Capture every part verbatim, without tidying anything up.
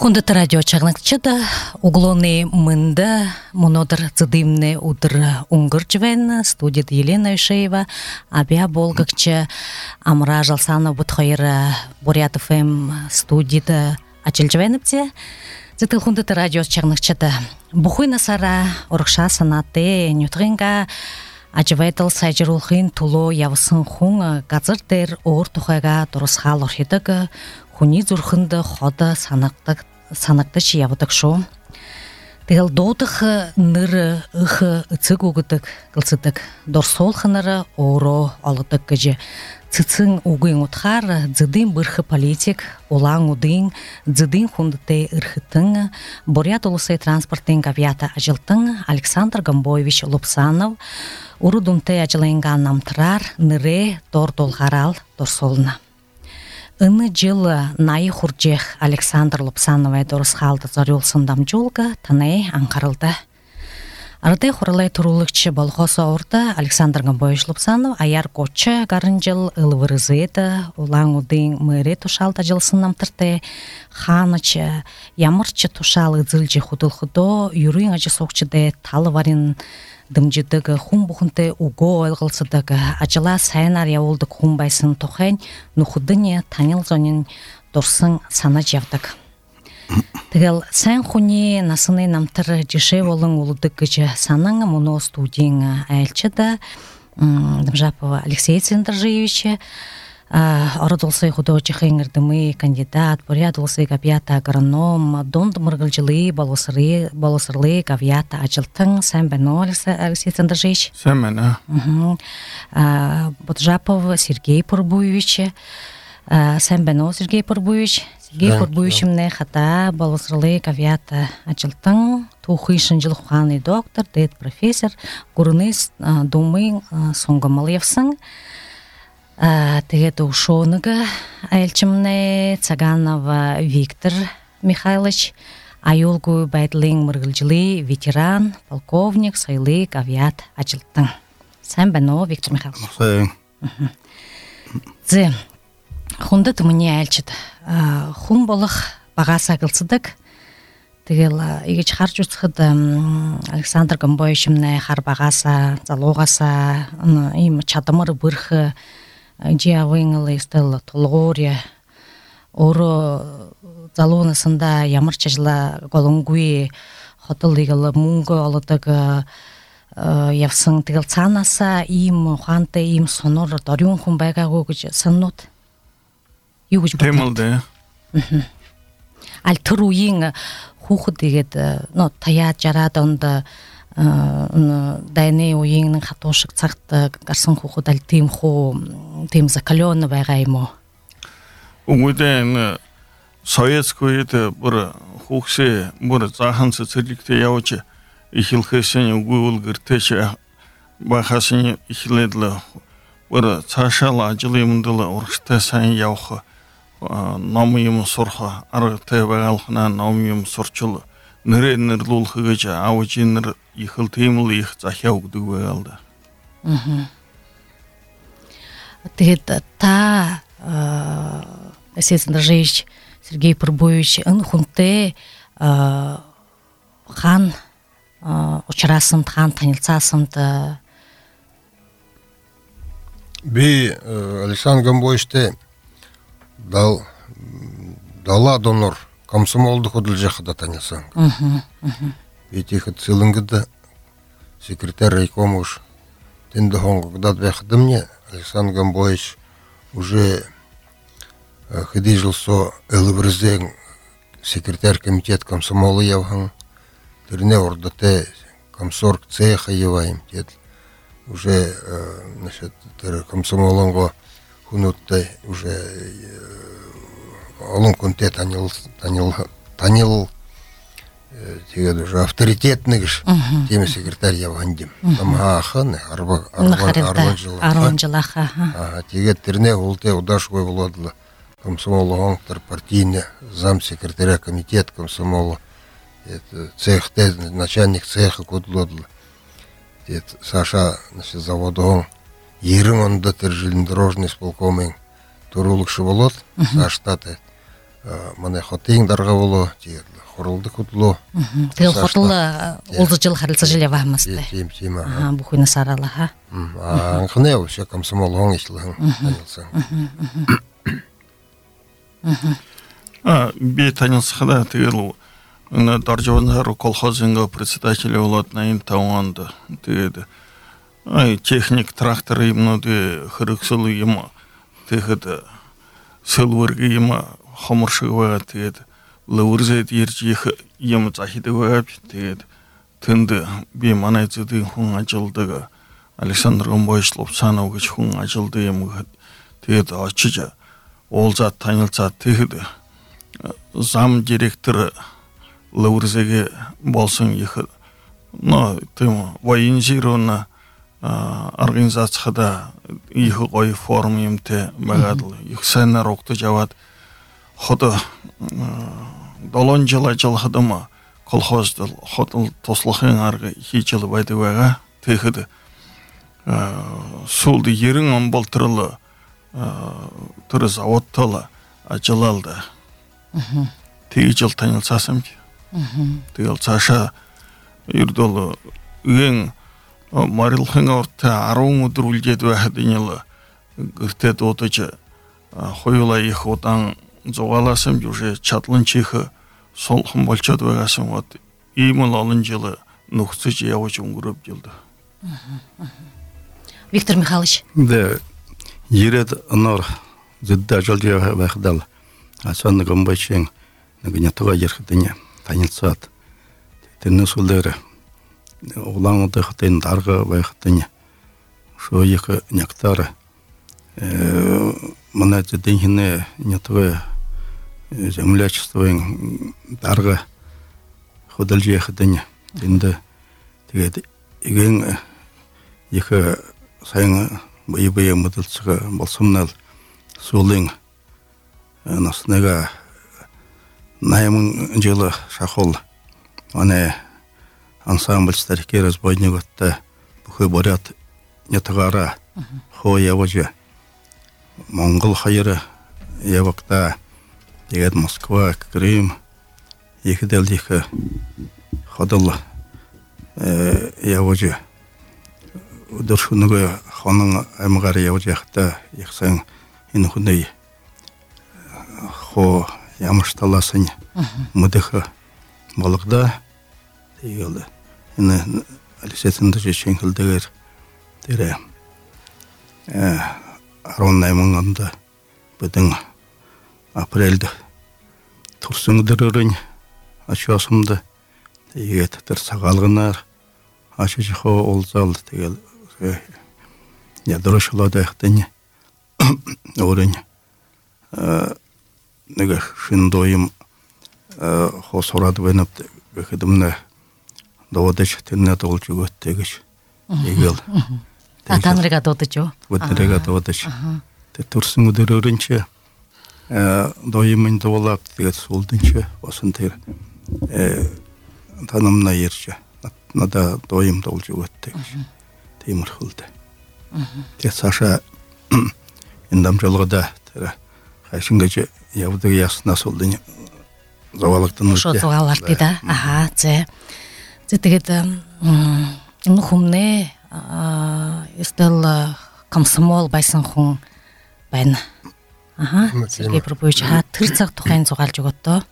Хундат радио чагнакчыда углоны мында монодыр цыдымны удыр унгырчвен студия Елена Ишеева абя болгакчы Амра Жалсанов бутхайра Бурятов эм студияда ачылжвенипте зытыл хундат радио чагнакчыда бухуй насара орыкша санаты нютринга ажвайтыл сайжырулхын туло явсын хун газырдер оор тухайга дурусхал орхидаг хуни зурхынды хода санактык санактыч явдык шо. Тэгэл доодых ныр ых ыцыг угдык кылсыдык дорсол хынары оро алыдык гыжы цыцын угын утхар дзыдын бырхы политик улан удын дзыдын хундыты ырхытын Бурят улусай транспортын авиата ажылтын Александр Гамбоевич Лупсанов урудумты ажылайнган намтырар ныры дордолгарал дорсолна. Ины жылы найы хуржех Александр Лупсановай дорысхалды зарюлсын дамжулга танай анқарылды. Арыдай хуралай турулыкчы болғоса орды Александр Гамбоевич Лупсанов аяр кочы гарын жыл ылвырызыды, улан удың мэрі тушалды жылсын намтырды, ханычы, ямырчы тушал ыдзылжы худыл-худо, юрын ажы соқчыды талы варин дымжыдығы хум бұхынты уго ойылғылсыдығы ажыла сайынар яулдық хум байсын тоқайн нұхудыне танил зонин дұрсын сана жавдық. Тігіл сайын хуни насыны намтыр жеше олың улыдық гыжы санаңы мұно студияң әлчіді Дымжапова Алексей Цендержиевичі Ородолсай художчых ингердымы кандидат, порядолсай гавята агроном, донд мыргылжылы, балосырлы гавята ажылтың, сәмбәно Алексей Цендержиевич. Сәмбәно. Боджапов Сергей Пурбуевич, сәмбәно Сергей Пурбуевич, Сергей Пурбуевичімне хата балосырлы гавята ажылтың, тухышын жыл ханы доктор, дед профессор, гурыныз думы соңгымалевсың. Тэгээд ушоныга айлчымны Цаганова Виктор Михайлович, айолгу байдлың мыргылжылы ветеран, полковник, сайлы гавят ажылтың. Сәмбәно Виктор Михайлович. Зе, хунды тымыне айлчыды. Хун болық бағаса қылсыдық. Тэгел иге чхар жуцхыды Александр Гамбоевичімне хар бағаса, залоғаса, им чадымыр бұрхы, Джиавыңылы стелла толгория оро залонысында ямырча жыла голонгуи хотылыгылы мунго алыдыгы явсын тигыл цанаса им ханте им сонор дорюн хумбайга гогыч саннот югыч темылды ал туруин хуху дегет но тая жарадонда дайны уйыңның хатошық цақты гарсын хуху дал тим ху тим закалены байгайму. Угуден советскую это бура хухсе бура захансы цирикте яучы ихилхэсен угуул гыртэче бахасен ихиледлы бура цашала ажилымдылы уршты сайн яухы намыйым сурха аргыты байгалхына намыйым сурчулы ныры нырлул хыгыча ауычы ныр ихыл теймыл их захяук дугы алды. Тэгээд та Алексей Цендержиевич Сергей Пурбуевич ын хунте хан учрасымд, хан танилцасымд. Би Александр Гамбоевичте дал дала донор комсомолды ходыл жақыда танылсан. Этих целынгыда секретарь райкома уж тенді хонгогдат бяхыды мне Александр Гамбоевич уже хыды жылсо элыбрызден секретарь комитет комсомолы явхан түріне ордате комсорг цеха яваем дед уже значит комсомолонго хунуттай уже олын конте танил танил танил тэгээд уже авторитетный гыш теме секретарь явандим там аханы арба арба арон жылаха ага тэгээд терне улте удаш кой болодлы комсомолоңтар партийный зам секретаря комитет комсомола это цехте начальник цеха кодлодлы дед Саша значит заводон ерин онда тер железнодорожный исполкомын турулыкшы болот Саштаты мане хотин дарга боло тиет хорулды кутлу тел хотла олзы жыл харылса жиле вахмасты тим тим ага бухуйна сарала ха а анхне вообще комсомол хон ишлыгын танылсаң а бе танылсахда тегел на даржавандар колхозинга председателя болот найын тауанды тегеді ай техник трактор имноды хырыксылы ема тегеді сылвыргы ема хамыршыгыға тегеді лавырзет ерчих ема цахидыға тегеді тынды бе манайцыды хун ажылдыға Александр Гомбоевич Лобсанович хун ажылды ема тегеді ачыжа ол зат танылса тегеді зам директоры лавырзеге болсын ехі но тым военизированно организацияда ехі қой форум емте бағадылы ехі сәнер оқты жауад ходы долон жыла жылғыдымы колхозды ходы тослықын арғы хи жылы байды баға тегіді сулды ерің он болтырылы түрі заводтылы ажылалды теги жыл танылсасым тегел саша юрдолы ең марилхың орта арауң ұдыр үлдеді вәхідінелі гүртет отычы хойыла ехі отан зоғаласым уже чатлын чехі солхын болчат вәғасым вот имыл алын жылы нұқсы жия очын көріп жылды. Виктор Михайлович. Да, еред нор зидда жолдия вәхдал асанны гомбачен нагнятыға ерхідіне танылсат тенне сулдары улан отыхтын дарга вайхтыне шо екі нектары мына зидденхіне нятыға землячествоен дарга ходал жехтыне тенде тегеді еген екі сайын бай-бай мыдылсыға болсымнал сулың наснега наймын жылы шахол ане ансамбль старики разбойникотта бухы борят нетагара хо явожа монгол хайры явакта дегет Москва Крым екі дел екі ходыл явожа дұршынығы ханың аймағары явожақта ексен инхуней хо ямышталасын мыдыхы балықда дейгілді. Іні әлісетінді жешен кілдігер дере ароннай мұңғанда бұдың апрельді тұрсыңдыр үрін ашуасымды дейге тәтір сағалғынар ашыжы хо олзалды дейгіл ядырышылады әқтіне өрін неге шиндойым хо сорады беніп бекедімні доводыш тенне толчу өттегіш егіл Атанрыга дотычу өттіріға доводыш тұрсың өдір өрінче дойымын довалап дегет солдынче осын тер танымна ерче нада дойым толчу өттегіш темір қылды те Саша ендам жолғыда қайшыңгачы явдығы ясына солдың завалықтың Шо заваларды да, ага, це це тегеді ну хумне істел комсомол байсын хун байна. Ага, Сергей Прабович, ха тырцақ тұқайын соғал жүгітті.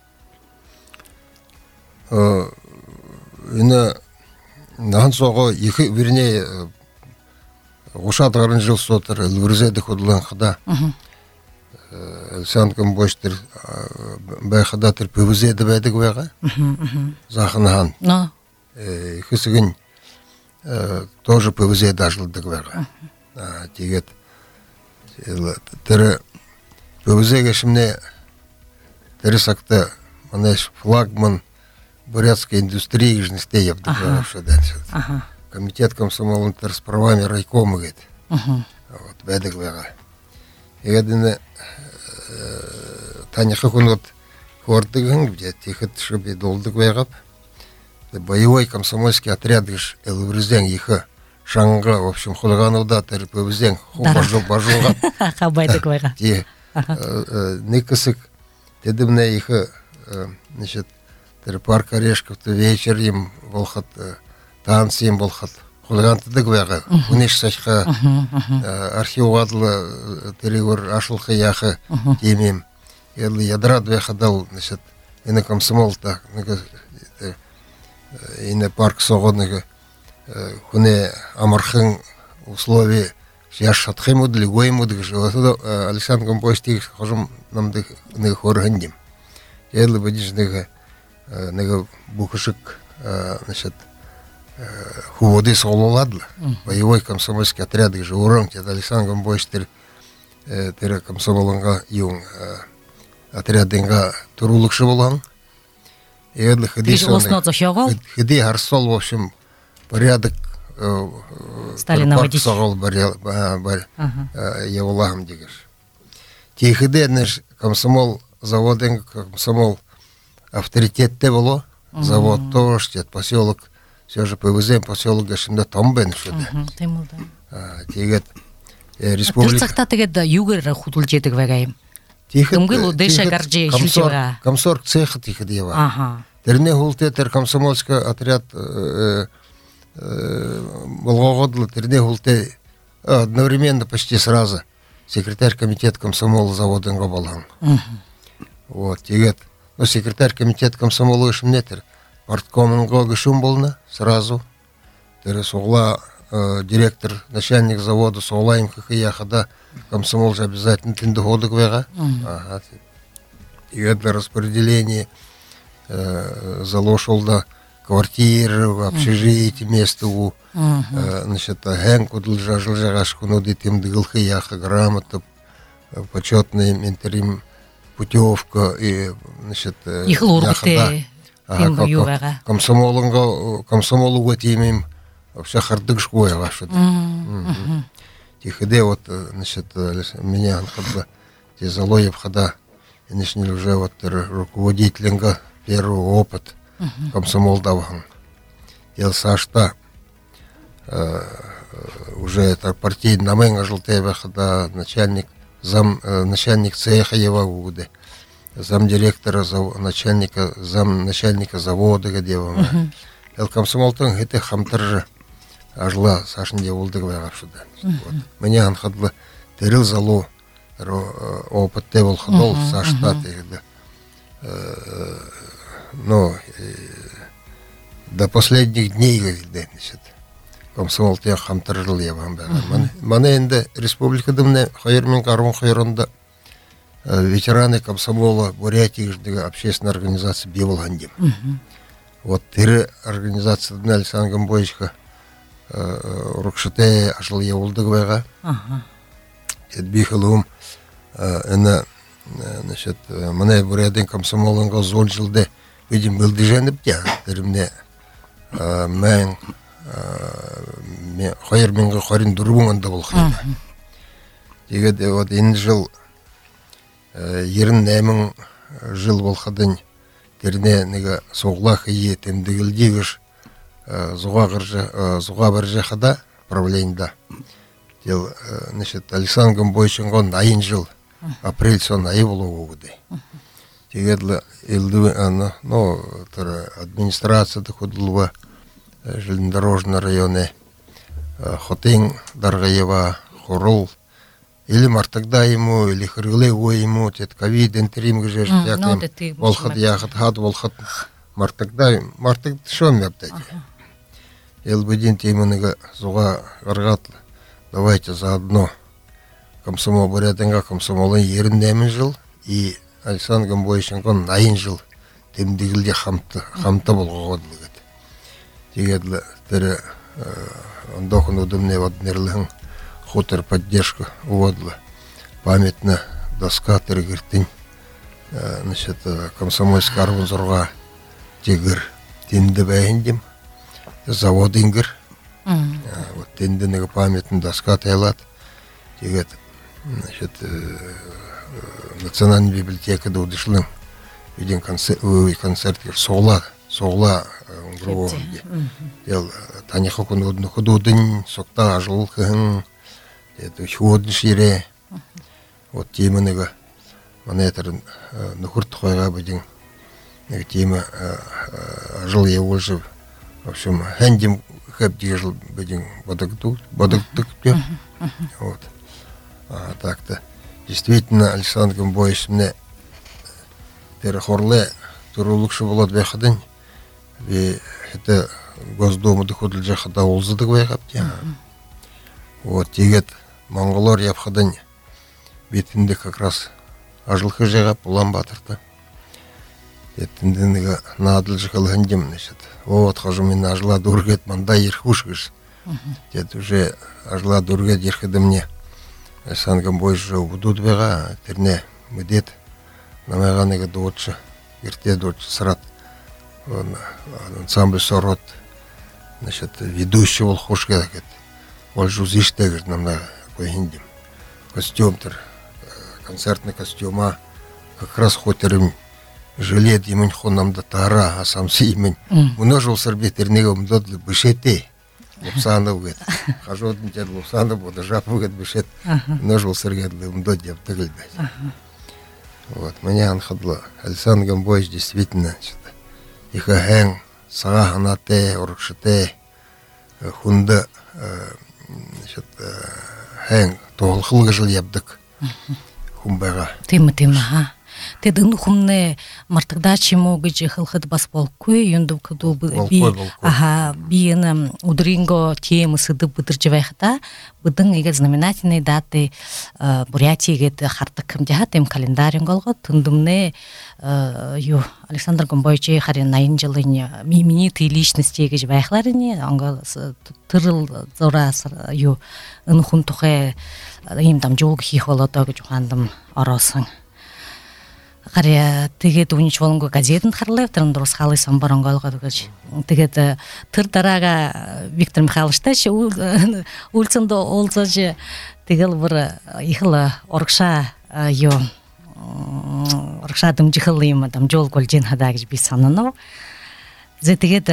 Іні наған соғы екі біріне ғушат ғарын жыл сотыр үлгірзеді құдылан қыда. Александр Гомбоевич байқыда тір пөвізеді бәдік байға. Зақынаған. Ikisigün тоже пөвізе дажылдық барға. Тегет тірі пөвізе кешімне тірі сақты флагман бурятской индустрии жіністе ебдік барға шодан. Комитет комсомолын тір с правами райкомы гет. Бәдік барға. Егедіні таняқы күн от көрдігін, текет шөбе долдық байғап. Боевой комсомольский отряд геш элврзен их шанга, в общем, хулигануда тер пөвзен бажу бажуга. Хабайды койга. Ти никысык Тедімне их, значит, тер парк Орешков-то вечер им волхат, танцы им волхат. Хулигантыдык вега, унеш сачка археовадлы терегор ашылхы яхы темем. Елы ядрад веха дал, значит, ине комсомол-то, ине парк соғодныгы, хуне амархын условия яшатхым удли, гоем удыгы, Александр Гомбойстик хожим намды ныгы хоргандим. Елы бадиш ныгы, ныгы бухышык, значит, хуводы сололадлы. Боевой комсомольский отряд, где урон, это Александр Гомбойстик, тера комсомолынга юн отрядынга турулыкшы болған. Елы хыды хыды гарсол, в общем, порядок Сталиноводить. Соғыл бар еволагым дегеш. Тейхыды наш комсомол заводын, комсомол авторитетте было, завод тоже, поселок, все же повезем, поселок гашында там бен шуды. Тегет республика. Тырцақта тегет югыр худул жетік вегайым. Тымгылу дэша гарджи шучева. Комсорг цеха тихыды ева. Терне хултетер комсомольский отряд Волгогодлы, терне хулте одновременно почти сразу секретарь комитета комсомола завода Нгобалан. Вот, тегет. Но секретарь комитета комсомола ишмнетер. Парткомын гогышум болна сразу. Тере соғла директор, начальник завода соғлайым кықы яхада комсомол же обязательно тынды ходык вега. Тегет для распределения залошолда квартиры, общежитие, место у, значит, гэнк удылжа, жилжагаш кунуды тем дылхы яха, грамота, почетный интерим, путевка и, значит, их лурбите, комсомолунга, комсомолуга тимим, вообще хардык шкоя ваша. Тихиде вот, значит, меня анхадла, те залоев хада, и начали уже вот руководителенга, первый опыт, комсомол даван. Ел сашта уже это партийный наменга желтева, когда начальник зам начальник цеха его угоды, зам директора, начальника зам начальника завода где он. Ел комсомолтан это хамтар ажла сашин деволды гавшуда. Вот. Меня анхадла терил залу опыт тевол ходол сашта тогда. Но до последних дней, значит, комсомол тех хамтаржил я вам. Мане инде республика дымне хайырмен карун хайырында ветераны комсомола Бурятии общественная организация бивалгандим. Вот тире организация дымне Александр Гомбойчика рукшите ажыл явулды гвайга. Эдбихалум эна, значит, мане Бурятин комсомолынга зол жылды. Видим, был движение птя, термне мен хайырменге харин дурбуңанда болхайма. Тегет вот ин жыл ерін нәмін жыл болхадын терне неге соғлах ие темдігілдегіш зуға бір жахада правленида. Дел, значит, Александр Гомбойчингон найын жыл, апрель сон найы болу оғыды. Тегедлі елді, ну, администрация доходила в железнодорожном районе, Хотын, Даргаева, Хорол, или Мартагда ему, или Хрылево ему, тет ковид, интерим, гжеш, яким, волхат, яхат, хат, волхат, Мартагда, Мартагда, шо мне аптеки? Елбедин тейманыга зуга гаргатлы, давайте заодно комсомол Бурятинга, комсомолын ерін нәмін жыл, и Александр Гомбойчингон найын жыл темдигилде хамта болгогодлыгыт. Тегедлі тірі ондохын удымне ваднерлыгын хутер поддержка уводлы. Памятна доска тіргіртін, значит, комсомольский арвын зорға тегір тенді бәйіндім, завод ингір. Вот тендінігі памятна доска тайлат. Тегет, значит, Национальная библиотека да удышлым един концерт, концерт соғла, соғла грубо. Дел таниха кунудны худудын, сокта ажыл кыгын, это худын шире. Вот теманыга манетерин нухурт хойга будин тема жил я уже в общем хендим хэп дижил будин бодогдук бодогдук вот а так-то действительно Александр Гамбоевич мне перехорле турулукшы болады бехадын и это Госдума доходил жахада олзыдык байкапты вот тегет монголор япхадын бетінде как раз ажылхы жагап улан батырды еттіндінігі надыл жықылған дем значит вот хожу мен ажыла дургет манда ерхушгыш дед уже ажыла дургет ерхиды мне Александр Гамбоевич уже будут бега терне мыдет намайганыга доотчы ерте доотчы сырат ансамбль сорот значит ведущий ол хошка кет ол жузиште говорит нам на койиндим костюмтер концертный костюма как раз хотерим жилет имень хонам да тара а сам си имень множил сорбетернегом додлы бышете лупсанов говорит хожу дед лупсанов буду жапу говорит бышет множил соргедлы мдод я тыгыльдать вот меня анхадло Александр Гамбоевич действительно иха хэн сага ханате оркшите хунда значит хэн толхылгы жыл ябдык хумбага тема тема ха тедин хумне мартыгда чему гыжы хылхыт бас болкуй юнду кыду би ага биена удринго тема сыды быдыржывайхта быдын иге знаменательные даты Бурятиге хартыкым жаха тем календарин голго тындымне ю Александр Гамбоевич харин найын жылын мимини ты личностиге жвайхларыни аңга тырыл зорас ю ынхун тухе им там жол хихолото жухандым оросын Қария тегет унич волонго газетін харлев трандорс халы самбаронгалга дегеч тегет тырдарага Виктор Михайлович таш улцындо олзаже тегел бір ихла оркша ё оркша дым жихылыйма там жол колжен хадагыч би санано зе тегет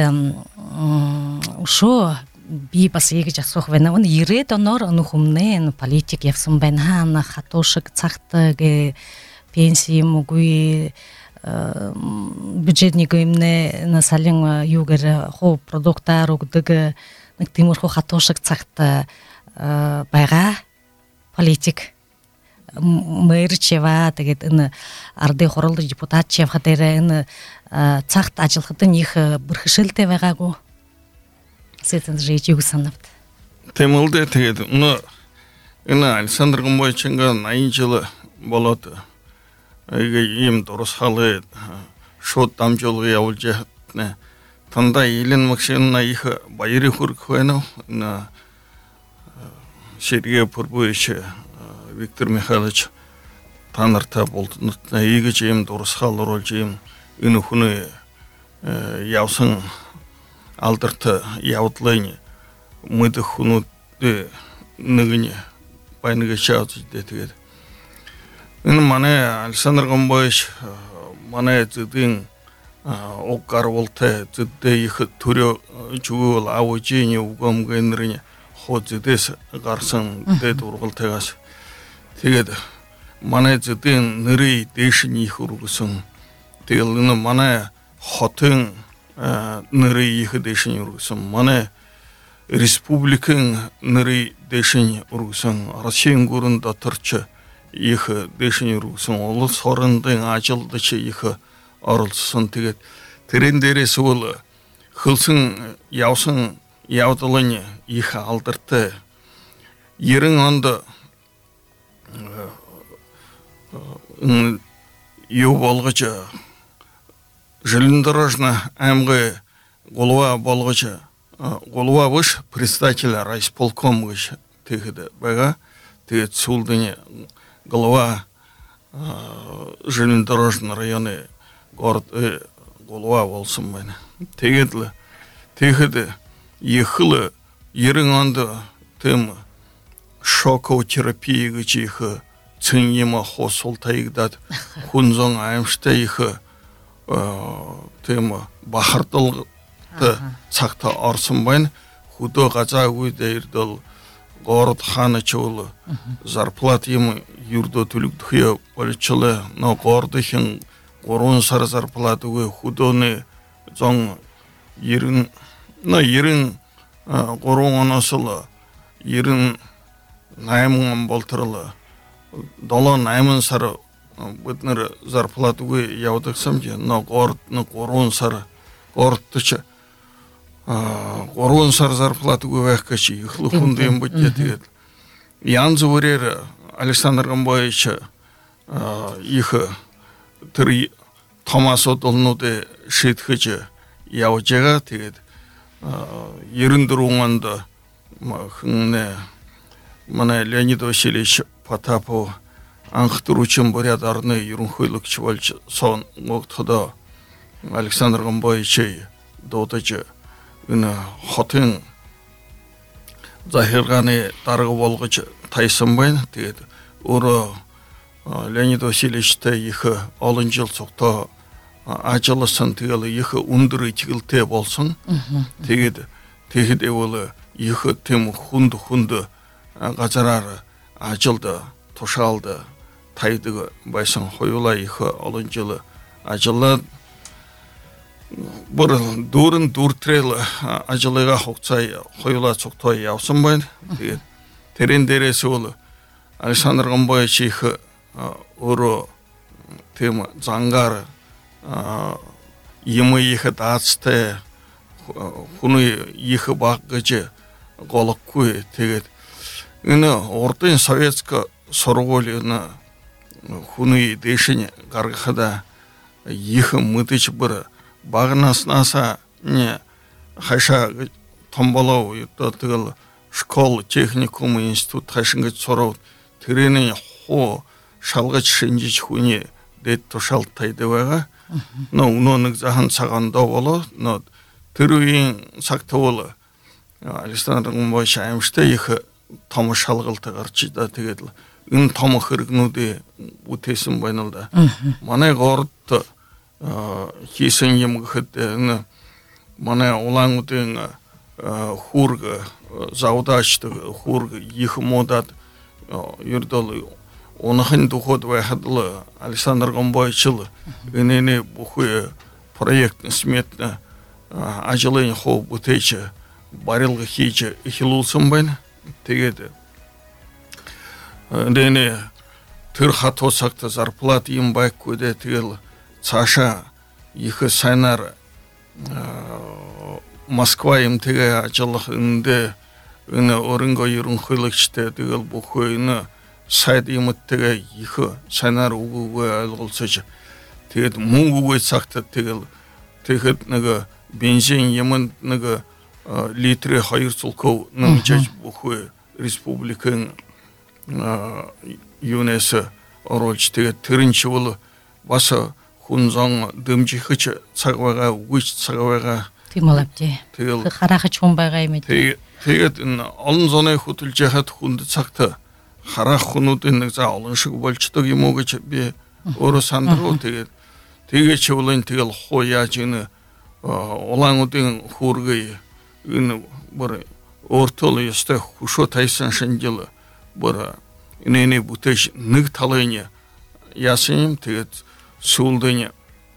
ушо би пасыйгы жақсох вена он ирет онор онухумнен политик евсым бенхан хатошык цахтыге пенсии могуи бюджетник имне насалин югер хо продуктар угдыгы нктимур хо хатошык цахта байга политик мэрчева тегет ины арды хоролды депутат чев хатере ины цахт ажылхытын их бырхышылте вагагу сетен жейчи гусанапты темылды тегет уны ины Александр Гамбоевичинга найын жылы болоты 이게 임 도로살에 шот там жолғы яулжа танда елен максимна их байыры хуркуэно на Сергей Пурбуевич Виктор Михайлович танарта болтын иге жем доросхал рол жем үнухуны яусын алдырты яутлайны мыды хуну нығыне байныға шаутыз детігеді ин мане Александр Гамбоевич мане зидин оккар волте зидде их турё чугул авожини угомгенрине ходзидес гарсан дед ургалтегас тэгээд мане зидин нэри дэшни их ургусан тэгэл ин мане хотын нэри их дэшни ургусан мане республикын нэри дэшни ургусан Россиян гурында турча их дэшни ургусан ол сорындын ажылдычы их орылсын тэгээд тэрэн дээрээс ол хылсын явсан явдалын их алдырты ерэн онд юу болгож железнодорожный аймгы голова болгож голова выш председатель райисполком выш тэгээд бага тэгээд сулдыне голова железнодорожный районы город голова болсын байна. Тэгээд тэгэхэд ехлы ерэн онд тэм шокотерапия гэж их цэньема хосултайгдад хунзон аимштай их тэм бахардал цагта орсон байна. Хөдөө газаагүй дээрдэл город хана чоулы зарплат ему юрдо түлік дұхия поличылы но горды хин горон сар зарплаты вы худоны зон ерін но ерін горон анасылы ерін наймын болтырылы дола наймын сары бұтныр зарплаты вы яудықсам же но гордны горон сары гордтычы горон сар зарплаты вы вәккачы ихлы хундайым бұт жетігеді янзы варер Александр Гамбаевича ихы тыры Томас Одолнуды шетхычы яуджаға тегеді еріндір оңанды хыңне мына Леонид Васильевич Потапов аңқытыручын борядарны ерінхойлық чывальчы сон оқтыда Александр Гамбаевича доутачы үні хотын захирғаны дарғы болғычы тайсынбайны дегеді. Оры Леонид Васильевичті ехі алын жыл соқта ажылысын дегелі ехі ұндыры тегілте болсын дегеді. Дегеді олы ехі тем хунды-хунды ғазарары ажылды, тошалды, тайдығы байсын қойыла ехі алын жылы ажылы бір дұрын дұртырелі ажылыға хоқцай қойыла соқтай яусын байды дегеді. Терен дересі олы Александр Гамбаевич ехі ұры темі заңғары емі ехі датысты құны ехі баққычы қолық көй тегеді. Үні ортын советскі сорғолыны құны дешіне қарғықыда ехі мұтыч бір бағынасынаса не қайша томбалау еттатығыл школ, техникум, институт қайшынғы сорау түрені хо шалғыч шынжыч хуне дет тошал тайдываға. Но уноның захан сағанда олы, но түріен сақта олы. Александр Гамбаевич аймышта ехі тамы шалғылты ғарчыда тегеділі. Үн тамы қырғынуды ұтесін байнылда. Манай ғорытты хесен емгіхітті манай олаң ұтың хурга заудачты хурга ехі модат юрдалы онахын духод вайхадылы Александр Гамбаевичылы үнені бұхы проектны сметні ажылын хо бұтечі барылғы хейчі ихилулсын байна тегеді. Үнені түр хатосақты зарплат ем байк көде тегелі цаша ехі сайнар Москва емтеге ажылық үнді үні орынға ерін қойлықшыты дегіл бұқы үні сайд еміттеге ехі сайнар ұғығы әлғылсычы. Тегеді мұң ұғы сақты дегіл тегеді нүгі бензин емін нүгі литрі хайыр сұлқау нүмчач бұқы республиканың юнесі оролчы тегеді түрінші олы басы хунзан дымжихычы сағваға, үгіч сағваға Тималапте. Харахы чумбайға емеді. Тегет алын зонай хутыл жахат хунды цақты харах хунуды за алыншығы болчыдық емогычы бе оры сандыру тегет. Тегет чевылын тегел хоя жыны олаң ұдың хургай бір ортылы есті хушо тайсан шынділі бір үнені бұтыш ныг талайны ясынем тегет суылдыны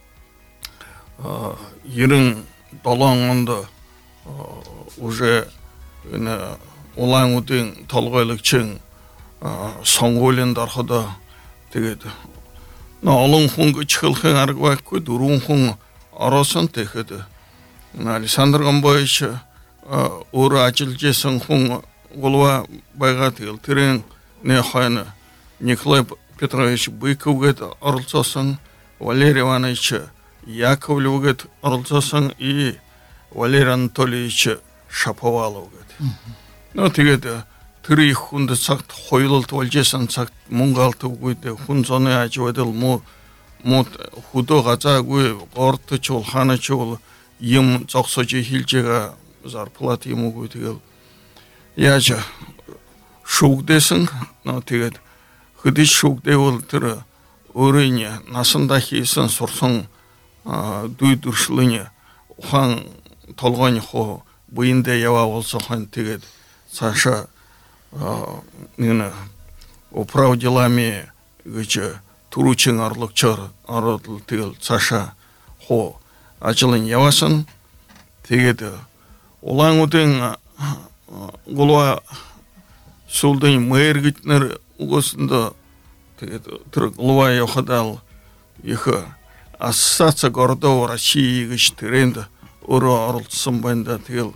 ерін долаңында уже олаң ұдың талғайлықчың соңғолен дарқыда тегеді. Алың құңғы чықылқын арғвай көд, ұрын құң арасын тегеді. Александр Гамбаевич ұры ажыл жесін құң олуа байға тегел. Терен не қайны Николай Петрович Быковгет арылсасын, Валерий Иванович Яковлевгет арылсасын и Валерий Анатольевич Шаповаловгет. Но тегеді түрі хүнді сақт қойылылты олжесын сақт мұңғалты өйді хүн зоны ажы өйділ мұт хүді ғаза өй ғорты чол, ханы чол ем зақсочы хилчеға зарплат ем өйдігіл. Яжы шуғдесің, но тегеді хүді шуғде ол түрі өрейне насында хейсін сұрсын дүйдіршіліне ұхан толғаны қо бұйынды ява олса қан тегеді. Саша нина управ делами гычы туручин арлыкчар аратыл тыл цаша хо ажылын явасын тегеді олаң удың голуа сулдың мэр гитнер угосында тегеді түрк голуа яхадал ихы ассоциация городов России гыч тренда оро арылтсын байында тегел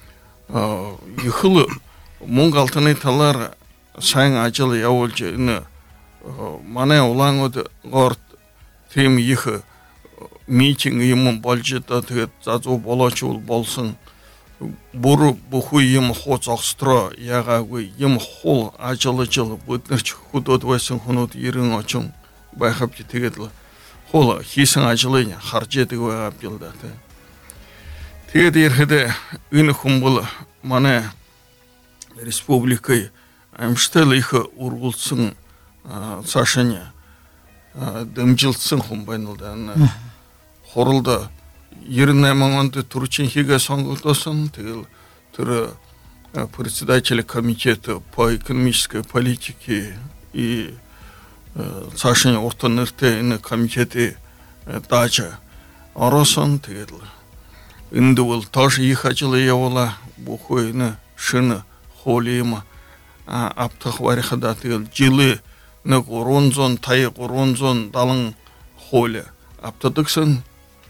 ихылы мунгалтыны талар сайын ажылы яолчы ины мане олаң уды горд тем ихы митинг ему болжыта тегет зазу болочул болсын буру буху ем хоц акстро ягагы ем хол ажылы жылы бүтнерч худод вайсын хунут ерин очун байхапчы тегетлы хол хисин ажылы харжетігі байғап жылда тегет ерхеде үні хумбыл мане республикой амштел ихы ургулсын сашыня дымжилсын хумбайнылда хорылда еріне маңанды турчин хиге соңғылдасын тегел түрі председателя комитета по экономической политике и сашыня ортанырты комитеты дача арасын тегел инді ол тоже их ажылы явала бухойны шыны холима аптық варихада тегел жылы нық уронзон тайық уронзон далың холі аптадықсын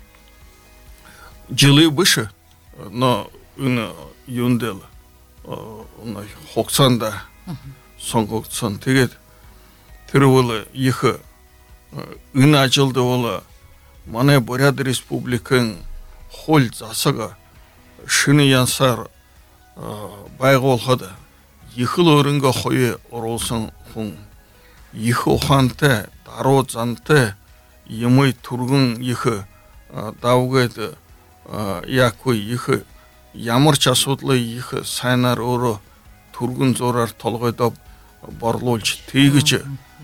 жылы выше, но үні юндел хоксанда соңғықсан тегет түрі олы ехі үні ажылды олы мане Бурят республиканың холь засыға шыны янсар байғы олғады ехіл өрінгі қойы оролсын құң ехі оқанты даро занты емой тұрғын ехі дауғайды яқой ехі ямар часудлы ехі сайнар оры тұрғын зорар толғайдап барлолчы тегічі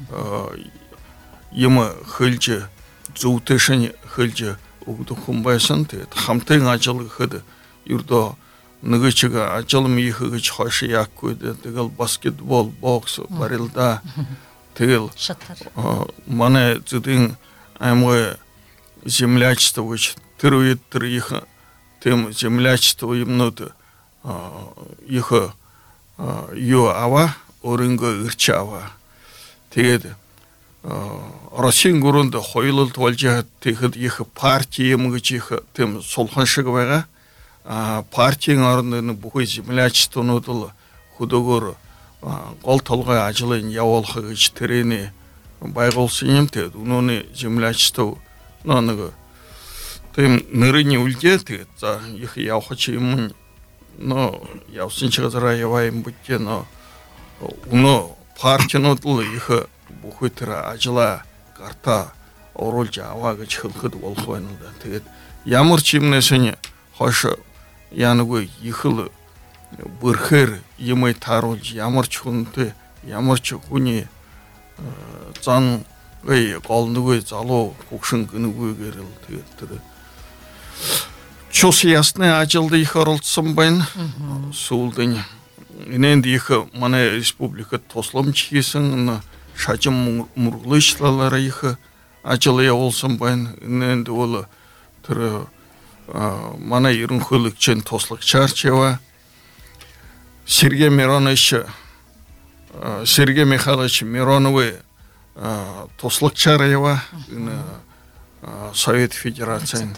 емі хылчы зуутешін хылчы угду хумбайсын тегет хамтың ажылы хыды юрдо нығычыға ажылым ехі гыч хашы яқойды тегел баскетбол, бокс, барилда тегел мане зыдың аймы землячество гыч тырует их тем землячество имнуты их ю ава орынга ирчава тегеді Россиян гурунда хойлыл твальжа тегід их партия мгыч их тем солханшығы байға партияң арындыны бұхой землячество нутылы худогоры қол толғай ажылын яолхы гыч терені байғолсынем тегеді уноны землячество нанығы тем нырыне ульде тегет за их яухачы ему но яусынчыға зара явайым бітте но уно партия нутылы их бұхой тірі ажыла карта оролча авага чхылхыд волхуайнылда тегет ямыр чимнесіне хошы янығой ихылы бұрхыр емай таролчы ямыр чхунты ямыр чхуни зан гай қолныгой зало хукшын гынығой керіл тегет тірі чосы ясны ажылды их орылтсын байын суылдың иненді их мана республика тослым чигесін шачым мұрғылы ішлалары их ажылы олсын байын иненді олы түрі мана ерін хөлікчен тослық чарчева Сергей Миронович Сергей Михайлович Мироновы тослық чарева Совет Федерациян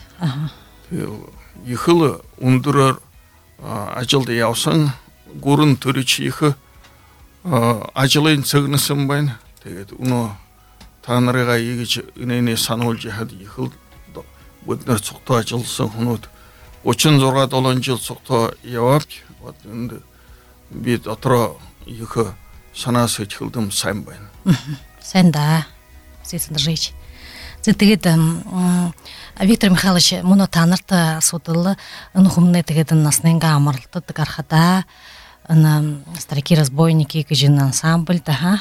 ихылы ундырар ажылды яусын гурын түрічі ихы ажылайын цығынысын байын тегет уну танырыға егечі үнейне санол жахады ихыл бұднар сұқты ажылсын хунут очень зорға долан жыл сұқты явап вот үнді бет атыра ихы санасы чылдым сайын байын Сайн да сесін жич тегет Виктор Михайлович мұны танырты судылы ұнығымны тегетін насненға амырлыты тігархада старики разбойники кежін ансамбль да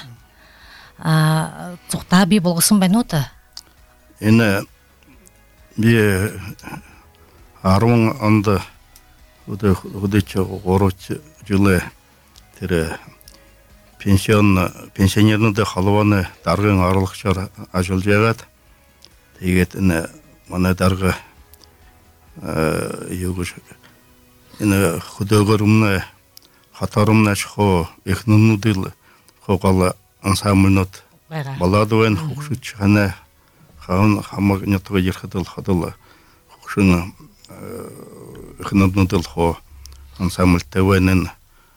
цухта би болғысын байноты Ені бе арвың анды ұдычы ғорочы жылы тірі пенсион пенсионерный халваны даргын арылыкчар ажыл жагат. Тегет ине мана дарга югуш ине худогорумна хатарумна чхо эхнунудыл хогала ансамлнот баладуен хукшуч хана хаун хамаг нятга ерхадыл хадыл хукшуна эхнунудыл хо ансамл тавенен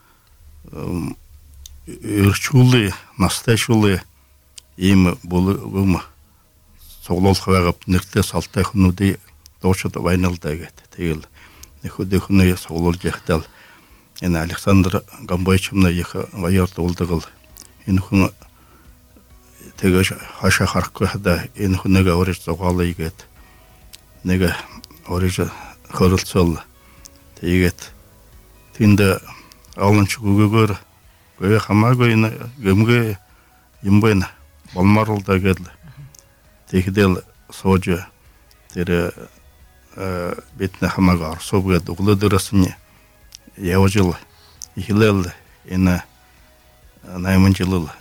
өрчулы насташулы им болум соглол хавагап нерте салтай хунуди дошот вайналдагет tegel нехуде хуны соглол жахтал эн Александр Гамбайчымна еха ваярт олдыгыл эн хуны теге хаша харкада эн хунага ориш зогалы игет неге ориш хорылсол tegет тинде алынчы гөгөр гөе хамагойна гөмгө имбен балмарылдагет Тэгдэл сожа тэр битнэ хамага арсовга дуглы дөрөсне явжыл ихлэл энэ найман жыл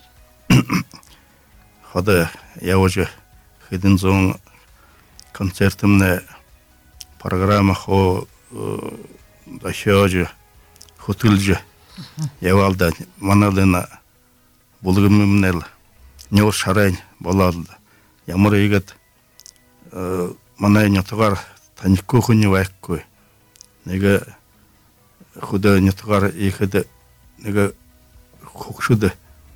хада явжа хэдэн зон концертымна программа хо дашожа хотылжа явалда маналена булгымнел нёр шарайн болалды ямар игет манай нятгаар танихгүй хүний байхгүй нэг худо нятгаар ихэд нэг хогшуд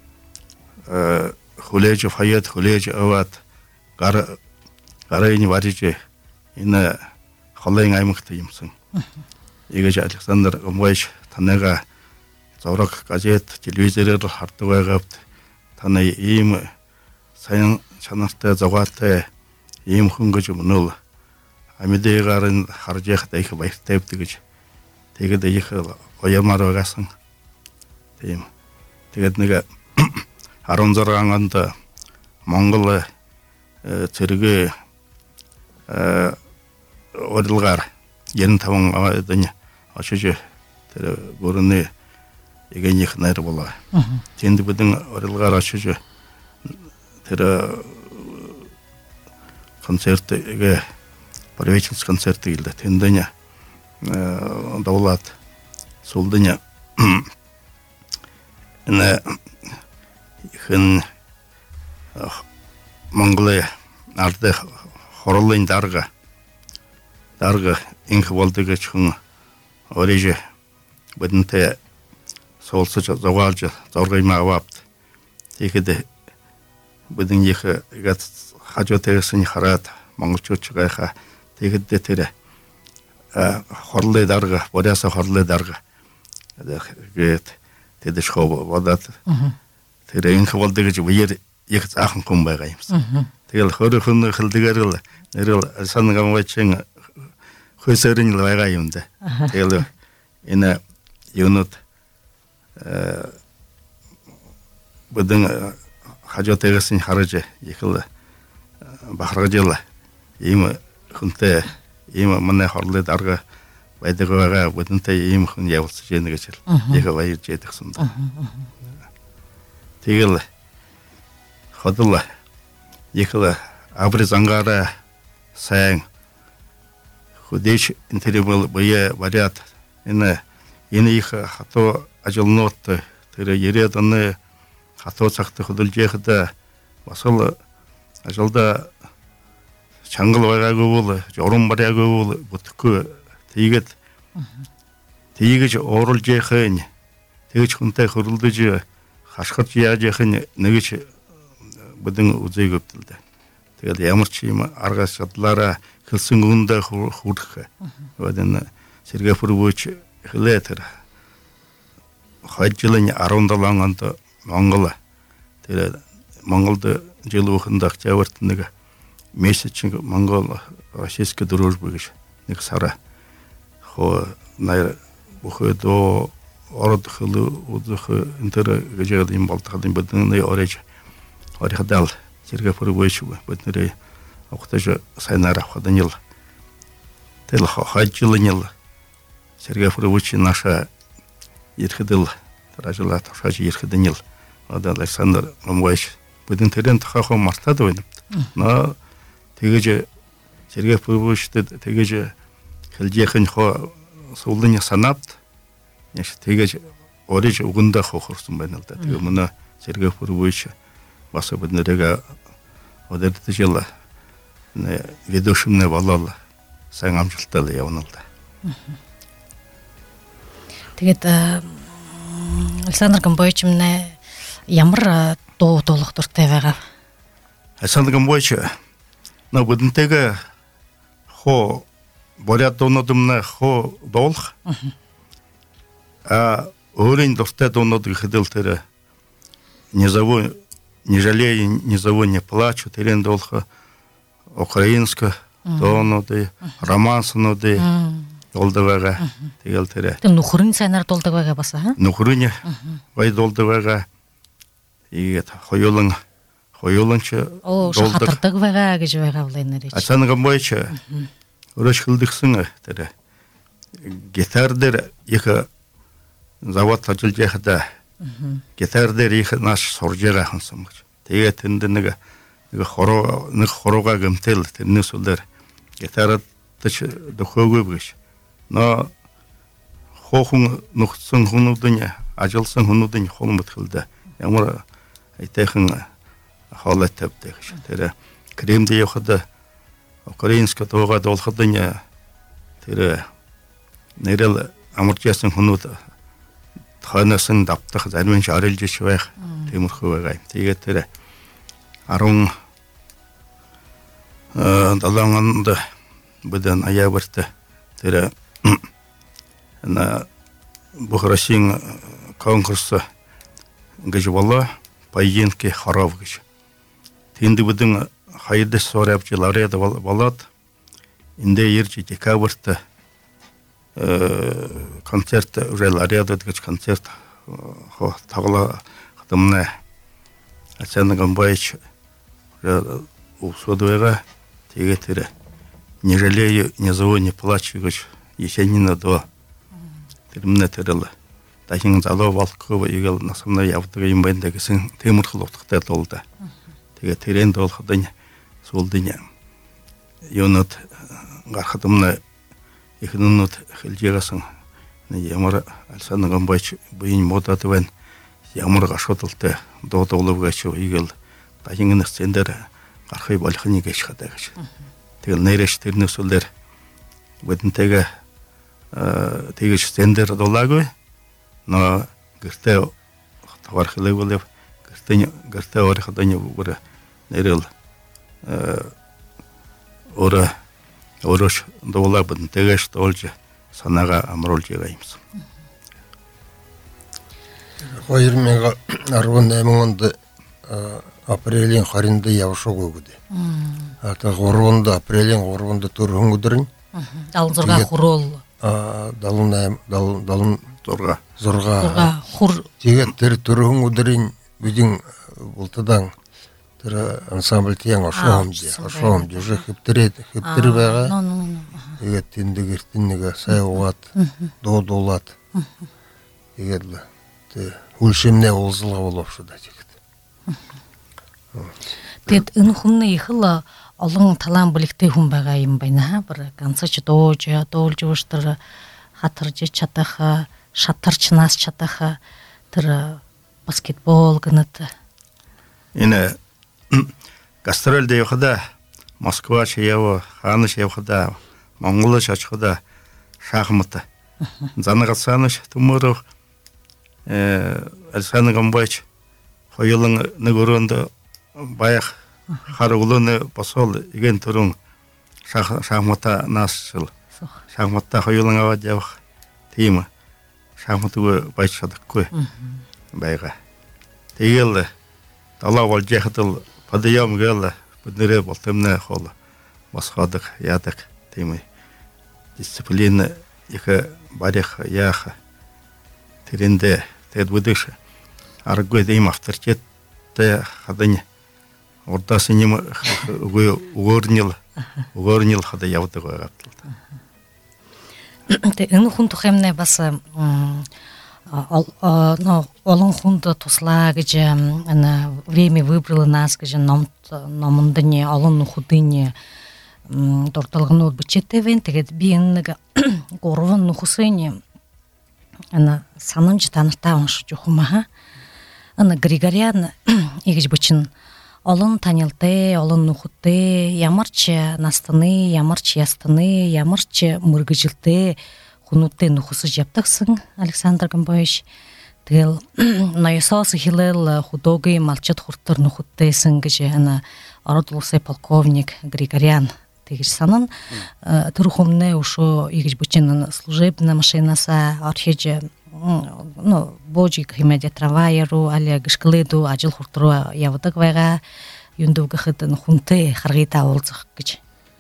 хүлээж фаяд хүлээж аваад гар гарыг вариж энэ холын аймагт юмсан игэж Александр Гамбайч танайга зураг газет телевизээр хардаг байгаад танай ийм сайн чанартай зогаатай ийм хүн гэж мөнөл амидээгарын харж яхад их баяртай байдаг гэж тэгээд их оямар байгасан тийм тэгээд нэг арван зургаан онд Монгол цэрэг урилгаар ярин таван аваад очиж тэр бүрний эгэнийх найр болоо тэнд бидэн урилгаар очиж тэр концертге порвеченс концерт илдэ тэндэня давлат сулдыня нэ хэн Монголы арда хорлын дарга дарга инх болдыгы чхүн ориж бидэнтэй соолсож зогаалж зоргоймаа аваад тэгэхэд бидэн их гад хажуутайсан хараад монголчууд гайха тэгэхэд тэр хорлын дарга бориаса хорлын дарга тэгээд тэдэш хоо бодат тэр инх болдыгы гэж үер их заахан хүн байгаа юмсан. Тэгэл хөрөхөн хилдгээр л нэрэл сан гамвачин хөсөрөн л байгаа юм да. Тэгэл энэ юунод э бидэн хажуутайгаас нь харж их л бахаргажил ийм хүнтэй ийм манай хорлын дарга байдаг байгаа бидэнтэй ийм хүн явуулж яана гэж яг баярж ядагсан да. Тэгэл ходла ехала абризангара сайн худеч интервью бая вариат энэ энэ их хатуу ажилнууд тэр яриад оны хатуу цагт хөдөлж яхад бас л ажилда чангал байгаагүй бол журам бараагүй бол бүтэхгүй тийгээд тийгэж оруулж яхын тэгж хүнтэй хөрөлдөж хашгирч яаж яхын нэгж бидэн үзээг өвдөлдө. Тэгээд ямар ч юм аргаас шадлаараа хэлсэн үндэ хүрэх. Бодэн Сергей Фурвич хэлэтэр хажлын арван долоо онд Монгол тэр Монголд жил бүхэнд октябрт нэг месяц Монгол российской дружбы гэж нэг сара хоо найр бүхэд ород хэл үзэх интер гэж юм болтохын бидэн орэж орихдал Сергей Фурвич биднэрээ огтож сайнаар авахдан ил тэл хажлын Сергей Фурвич наша ерхэдэл таражла ташаж ерхэдэн ил ада Александр Гамбаевич будин терен тахахо мартады ойнап. Но тегеже Сергей Павловичты тегеже хилжехэн хо суулын санапт. Яш тегеже ориж угунда хохорсон байна л да. Тэгээ мына Сергей Павлович баса биднэрэг одерт жила не ведущимне болол сайн амжилттай явна л да. Тэгээд Александр Гамбаевич минь ямар дуу дуулах дуртай байгаа? Александр Гамбаевич на биднтэйг хо борят дуунуудмна хо дуулах. А өөрийн дуртай дуунууд гэхэд тэр не зову не жалей, не зову, не плачу, тэрэн дуулах украинска дуунууд, романснууд дуулдаг байгаа. Тэгэл тэр тэр нөхрийн сайнаар дуулдаг байгаа бас аа? Нөхрийн бай дуулдаг байгаа. Тэгээд хоёулан хоёуланч дуулдаг байгаа гэж байгаа бол энэ нэрч. Александр Гамбаевич өрөш хилдэгсэн тэр гитар дээр их завод ажиллаж байхдаа гитар дээр их нааш сурж байгаа хансан гэж. Тэгээд тэнд нэг нэг хороо нэг хороогаа гэмтэл тэрнээс үлээр гитарад дөхөөгүй гэж. Но хоохон нөхцөн хүмүүдэн ажилласан хүмүүдэн холбот хэлдэ. Ямар айтайхан хаалт тавьдаг гэж. Тэр Кремдээ явахад украинска дуугаа дуулахад нь тэр нэрэл амарчсан хүмүүс ханасан давтах зарим нь орилж иш байх тиймэрхүү байгаа юм. Тэгээд тэр арван далан онд бидэн аяварт тэр на Бухарашин конкурс гэж болоо поединки хоров гэж. Тэнд бидэн хайдас сорабч лауреат болоод эндээ ирж декабрт концерт уже лауреат гэж концерт хо таглаа хатамна Александр Гамбаевич усудвера тэгээд тэр не жалею, не зову, не плачу гэж Есенина до тэр мэнэ тэрэл дахин залуу болхгүй игэл насамна явдаг юм байна гэсэн тиймэрхүү утгатай дуулда. Тэгээд тэрэн дуулахад нь суулдын юунод гарахад мэнэ их нүнүүд хэлжээрсэн ямар Александр Гамбаевич буйн модад байна. Ямар гашуудалтай дуу дуулавгач игэл дахин нэсцэндэр гарахыг болох нэг гэж хадаа гэж. Тэгэл нэрэж тэрнээс үлээр бидэнтэйгээ тэгэж стендер дуулаагүй. Но гэртээ тавар хэлэвэл гэртээ гэртээ өөрийнхөө дэний бүр нэрэл ора орош дуулаа бидэнтэйгээ дуулж санаага амруулж байгаа юмсан. хоёр мянга арван найман онд апрелийн харинда явшаагүй гэдэг. А та гурванд апрелийн гурванд төрхөн өдөр нь далан зурга хурул а далан далан далан зурга зурга хур тэгээд тэр төрхөн өдрийн бидний бултадан тэр ансамбль тийм ашоомж ашоомж уже хэвтрээд хэвтэр байгаа. Тэгээд тэнд гэртэн нэг сая угаад дуу дуулаад тэгээд тэ хүлшимнээ уулзлага боловшоо даа. Тэгэд энэ хүн их л олон талаан бүлэгтэй хүн байгаа юм байна. Бүр ганцч дууж, дуулж өөртөө хатарж чадах, шатарч нас чадах тэр баскетбол гэнэт. Энэ гастролд явхада Москва шаяа, Ханаш явхада, Монгол шачхада шахмат. Занагалсаныш төмөрөө э Александр Гамбаевич хоёулан нэг өрөөнд баях харуулны босол иген төрөн шахмата наасл шахмата хоёулан аваад явах тийм шахматгүй байж чадахгүй байгаа. Тэгэл далаа болж яхад л подъем гэл биднэрээ болтомны хол босгодог яадаг тийм дисциплин их барих яах тэрэндээ тэгэд бүдэш аргагүй ийм авторитеттэй хадань урдаас юм өгөөрнил өгөөрнил хада явдаг байгаа. Тэ энэ хүн тухаймнаа бас олон хүнд туслаа гэж время выбрала нас гэж номонд нь олон нөхөдийн дурдлагнууд бичээтэйвэн. Тэгээд би нэг гурван нөхөсөний ана санамж танартаа уншиж ухмаа. Ана Григориан игж бичин олон танилдээ, олон нөхөдөө ямар ч настаны, ямар ч ястаны, ямар ч мөргөжилдээ хүнүүдтэй нөхөсөж явдагсан Александр Гамбоевич. Тэгэл ноёсоос хилэл худоогийн малчид хуртар нөхөдтэйсэн гэж ана ород улсын полковник Григориан тэгж санан тэр хүмүүнээ өшөө игж бичин служебная машинасаа орхиж ну божиг хэмэдэ трамвай руу аля гიშглэду ажил хурд руу явдаг байгаа юндв гэхэд хүнтэй харгайдаа уулзах гэж.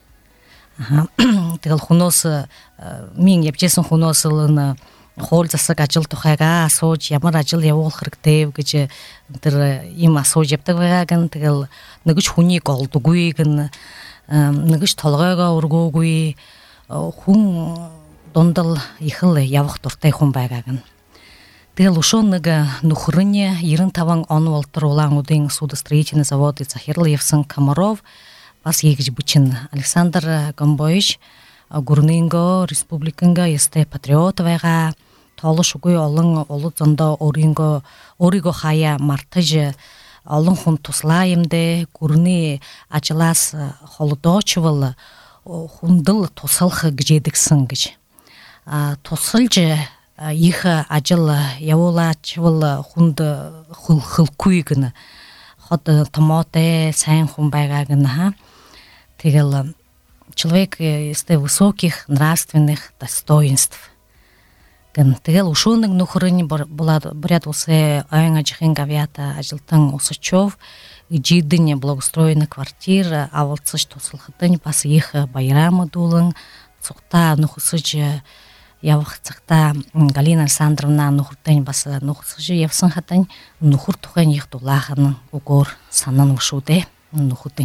Тэгэл хүнөөс мин явжсэн хүнөөс л хоол засаг ажил тухайгаа асууж ямар ажил явуулах хэрэгтэй гэж тэр юм асууж явдаг байгаа гэн. Тэгэл нэгж хүнийг олдоггүй гэн, нэгж толгойгоо өргөөгүй хүн дундал их л явах дуртай хүн байгаа гэн. Тэгэл өшөө нэг нөхөр нь девяносто пять он болтор Улаан-Удын судостроительный заводыг захирал явсан Комаров бас ийгж бичин Александр Гамбоевич гүрнинго республиканга ястай патриот байгаа. Тоолошгүй олон улууд зондоо өөрийгөө өөрийгөө хаяа мартаж олон хүн туслаа юмдэ гүрний ажлаас холдоочвол хүндэл тусалх гэж ядгсан гэж. А тусалж их ажил явуулаачвал хүнд хөлхгүй гэнэ. Хот томоте сайн хүн байгаа гэнэ. Тэгэл человек из высоких нравственных достоинств. Гэн тэгэл ушууныг нөхөрний булаад буряд улсын ойн ажихын гавьята ажилтан Усачев жидэн благоустроенный квартир авалцаж туслахад бас их баярамдуулан цугтаа нөхөсөж явах цагта Галина Александровна нөхөртэй бас нөхөсөж явсан хатан нөхөр тухайн их дулаахан өгөөр санан өшүүдээ нөхөдөн.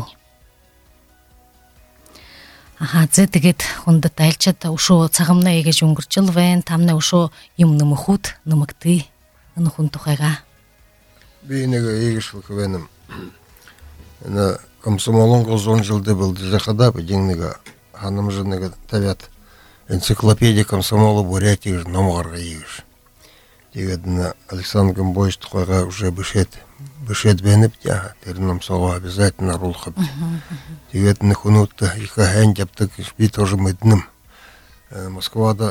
Аха зэ тэгээд хүндэт айлчаад өшөө цагамнаа ийгэж өнгөрчл байна. Тамна өшөө юм нэмэхүүд нэмэгтэй энэ хүн тухайгаа. Би нэг ийгэж хөвэнэм. Энэ комсомолон гозон жылдэ был захада бедин нэг ханам же нэг тавят энциклопедия комсомола Бурятии номерга ийгэж. Тэгээд Александр Гамбоевич тухайгаа уже бишет бишет бенеп тя терном сова обязательно рулхаб. Тэгээд нөхөнөт их хэн yaptık би тоже мэднэм. Москвада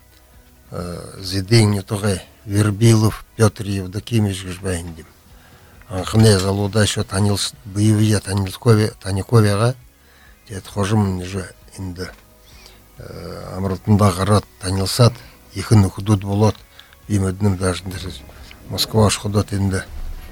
зидень тогы Вербилов Петр Евдокимович гжбэндим. Анхне залуда еще танилс боевые танилскове таниковега. Дед хожим же инде амралтында гарат танилсат ихын худуд болот. Би мэднэм даже Москва шходот инде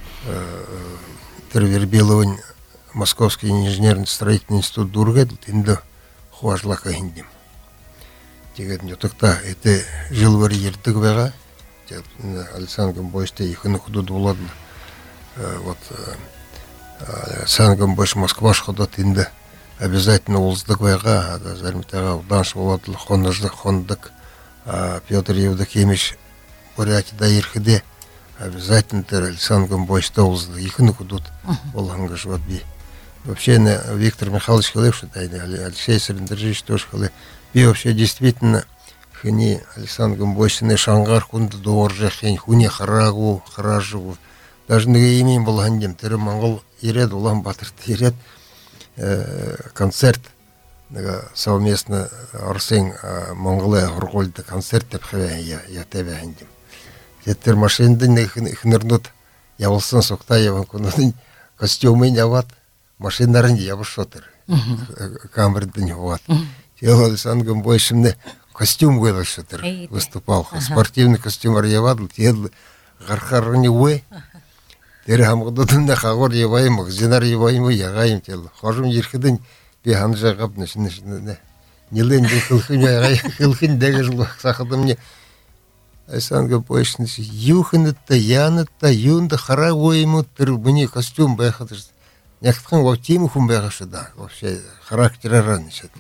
тэр Вербиловын Московский инженерно-строительный институт дургэд инде хуажлака хиндим. Тэгээд нютагта эте жылвар ердэг байгаа. Тэгээд Александр Гамбоевичтэй ихэнх худуд болоод вот Александр Гамбоевич Москва шходот инде обязательно уулздаг байгаа. Зармитага уданш болоод хонождаг хонддаг. Петр Евдокимович Бурятияда ирхэдэ обязательно тэр Александр Гамбоевичтэй уулздаг. Ихэнх худуд болгонгош вот би. Вообще Виктор Михайлович Халевш, Алексей Сарендержевич тоже Халев. И вообще действительно хни Александр Гамбоевич не шангар кунда дорже хень хуни харагу харажу. Даже не имеем болгандем. Тэр монгол иред улам батыр иред концерт совместно Арсен Монголы хургулда концерт деп хаве я я тебе хендим. Тэр машинды их нырнут явылсын сукта яван кунын костюмы яват. Машинарын явышотыр. Камерды не вот. Я Александр Гамбоевич мне костюм выдашотыр. Выступал. Спортивный костюм арьявадл. Тел гархарни вы. Тэр хамгадын хагор явай магазинар явай мы ягаим тел. Хожим ерхэдэн би ханжа гапны шинэ шинэ. Нилэн хылхын ягай хылхын дэгэл сахадым мне Александр Гамбоевич юхнытта янытта юнда харагой ему тэр мне костюм байхад. Няктхан во тийм хүн байгаа шүү да. Вообще характераар нишэд.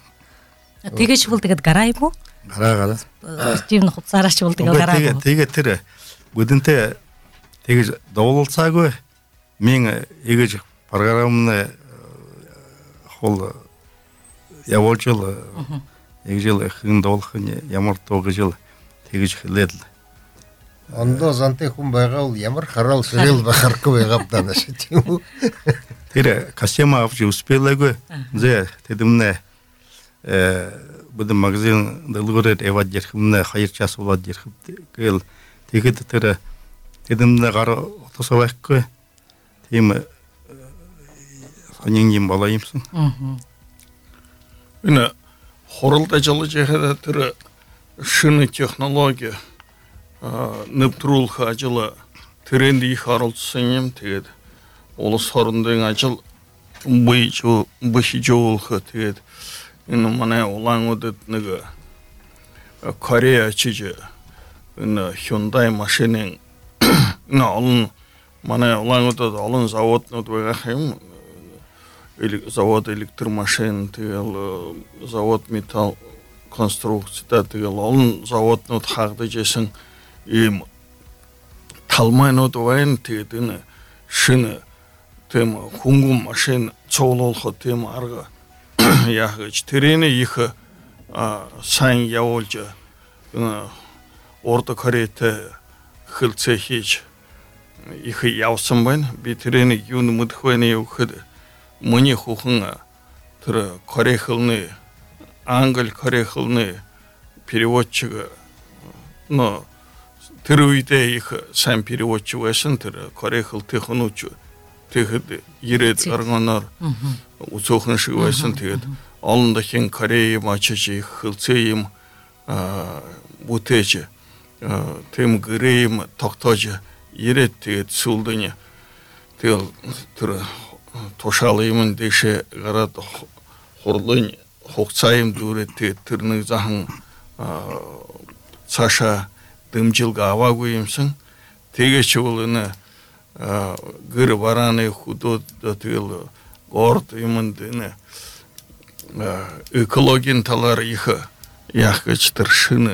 Тэгэж бол тэгээд гараа юм уу? Гараа гараа. Тийм хуцаараач бол тэгээд гараа. Тэгээд тэгээд тэр Будинте тэгж дуулалцаагүй мен эгэж програмны хол явуулж л яг жил хэн дуулах нь ямар тууг жил тэгж хэлээд л ондоо зантай хүн байгаа бол ямар хараал ширэл бахархгүй байгаа даа шүү тийм үү. Тэр костюма авч успелаагүй. Зэ тэдэмнэ э бүдэн магазин дэлгүүрээр яваад ярих юмнэ хоёр час болоод ярих гээл тэгэхэд тэр тэдэмнэ гар утас байхгүй. Тийм сонин юм болоо юмсан. Энэ хуралд ажиллаж байхад тэр шинэ технологи нэвтрүүлэх ажил тренд их оролцсон юм. Тэгээд улс хоорондын ажил бийж бишжүүлэх тэгээд энэ манай улаануудад нэг Корея чиж энэ Hyundai машинын энэ олон манай улаануудад олон заводнууд байгаа юм. Завод электромашин, тэгэл завод металл конструкцтай, тэгэл олон заводнууд хагдаж исэн ийм талмайнууд байна. Тэгээд энэ шинэ тийм хөнгөн машин цуглуулах тийм арга яахаж тэрний их сайн явуулж Урд Кореятэй хэлцээ хийж их явсан байна. Би тэрний юунд мэдэх байна гэхэд Миний хүүхэн тэр Корей хэлний англи Корей хэлний переводчик но тэр үедээ их сайн переводчик байсан. Тэр Корей хэлтэй хүнүүч тэгэхэд ирээд арганаар үцөөхөн шиг байсан. Тэгээд олон дахин Корей мачиж их хэлцээ юм бүтээж тэм грэм тогтоож ирээд тэгээд сүлдэн тэгэл тэр тушаал юм дэше гараад хурлын хугацаа юм дүүрээ тэр нэг захан цаашаа дэмжлэг аваагүй юмсан. Тэгэж бол энэ гэр барааны хөдөөд тэгэл горд юмд энэ экологийн талаар их яах гэж тэр шинэ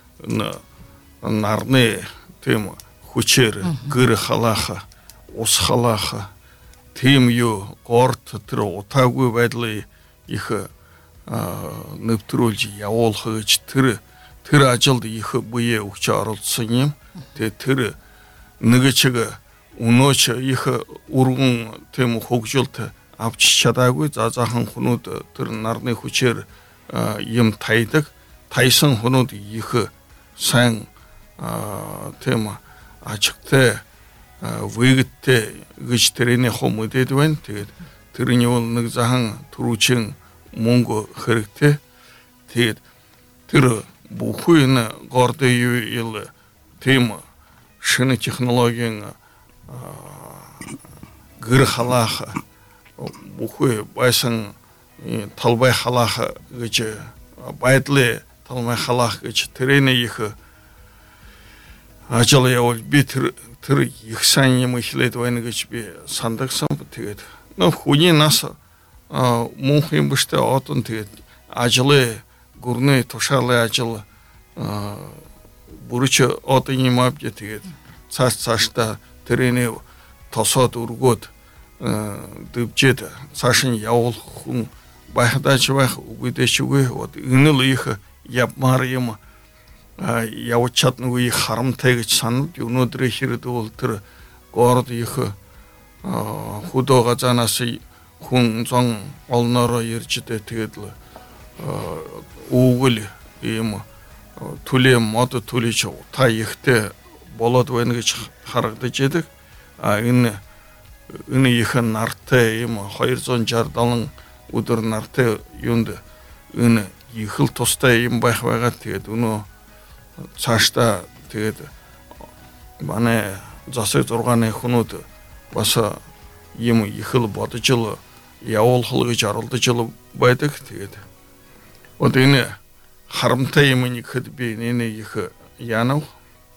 нарны тийм хүчээр гэр халааха ус халааха тийм юу горд тэр утаагүй байдлыг их нэвтрүүлж явуулах гэж тэр тэр ажилд их буяа өгч оролцсон юм. Тэгээ тэр нэг чиг өнөөч их өргөн тийм хөгжилт авч чадаагүй зазахан хүнүүд тэр нарны хүчээр юм тайдаг. Тайсан хүнүүд их сайн тийм ажигтай вэгтээ гэж тэрний хомөдөд байна. Тэгээд тэрний бол нэг захан түрүүчэн мөнгө хэрэгтэй. Тэгээд тэр бүхий энэ гордо юу тийм шинэ технологийн гэр халаах бүхий байсан талбай халаах гэж байдлаа талбай халаах гэж тэрний их ажил явуул би тэр тэр их сайн юм хэлээд байна гэж би сандагсан. Тэгээд нөх хүний нас мөнх юм биштэй отон тэгээд ажлаа гүрний тушаалын ажил бүрч отын юм ав тэгээд цааш цаашдаа тэрний тосоод өргөөд дэвжээд цааш нь явуулах хүн байхдаач байх үгүйдэж үгүй. Энэ л их явмаар юм явж чаднгүй харамтай гэж санаад өнөөдрийн хэрэг бол тэр горд их хөдөө газанаас хүн зон олноро ирждээ тэгээд л өвгөл юм түлээ мод түлэж та ихтэй болоод байна гэж харагдаж байдаг. А энэ энэ их нартай юм двести шестьдесят өдөр нартай юунд энэ их л тустай юм байх байгаа. Тэгээд өнөө цаашдаа тэгээд манай засаг зургааны хүнүүд бас юм их л бодож л явуулах гэж оролдож л байдаг. Тэгээд одоо энэ харамтай юм нэг хэд би энэ их яанав